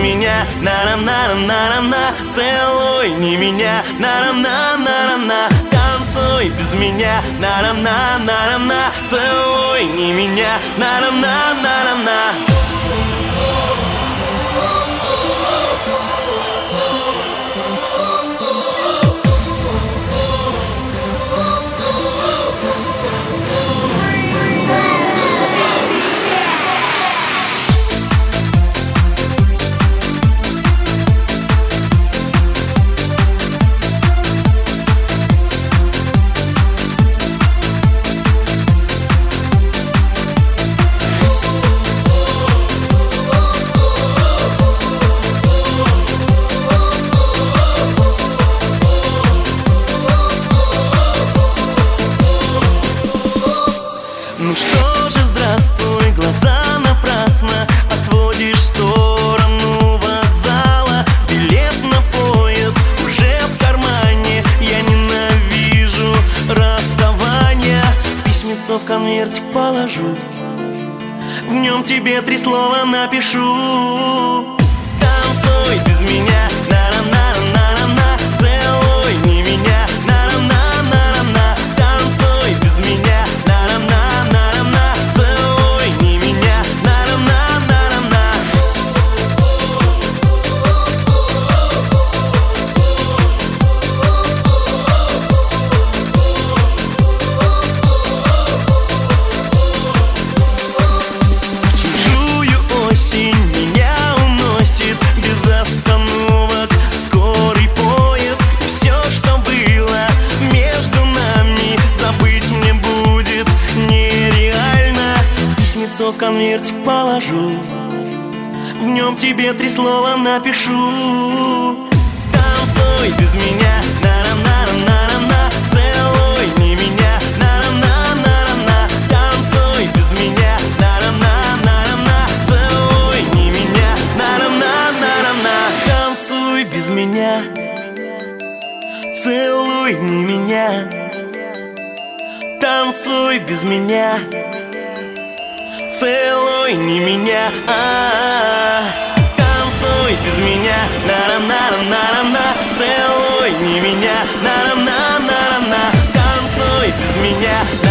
меня, на-на-на-на-на-на. Целуй не меня, на-на-на-на-на-на. Танцуй без меня, на-на-на-на-на-на. Целуй не меня, на-на-на-на-на-на. Ну что же, здравствуй, глаза напрасно отводишь в сторону вокзала. Билет на поезд уже в кармане, я ненавижу расставания. Письмецо в конвертик положу, в нем тебе 3 слова напишу. Танцуй без меня, на-на-на-на-на-на. Целуй не меня, на-на-на-на-на-на. Танцуй без меня, на-на-на-на-на-на. Целуй не меня, на-на-на-на-на-на. В чужую осень меня уносит без остановок скорый поезд. И все, что было между нами, забыть мне будет нереально. Письмецо в конвертик положу, в нем тебе 3 слова напишу. Танцуй без меня, на-на-на-на-на-на. Целуй не меня, на-на-на-на-на-на. Танцуй без меня, на-на-на-на-на-на. Целуй не меня, на-на-на-на-на-на. Танцуй без меня, целуй не меня. Танцуй без меня, целуй не меня. Танцуй без меня, на-на-на-на-на-на. Целуй не меня, на-на-на-на-на. Танцуй без меня,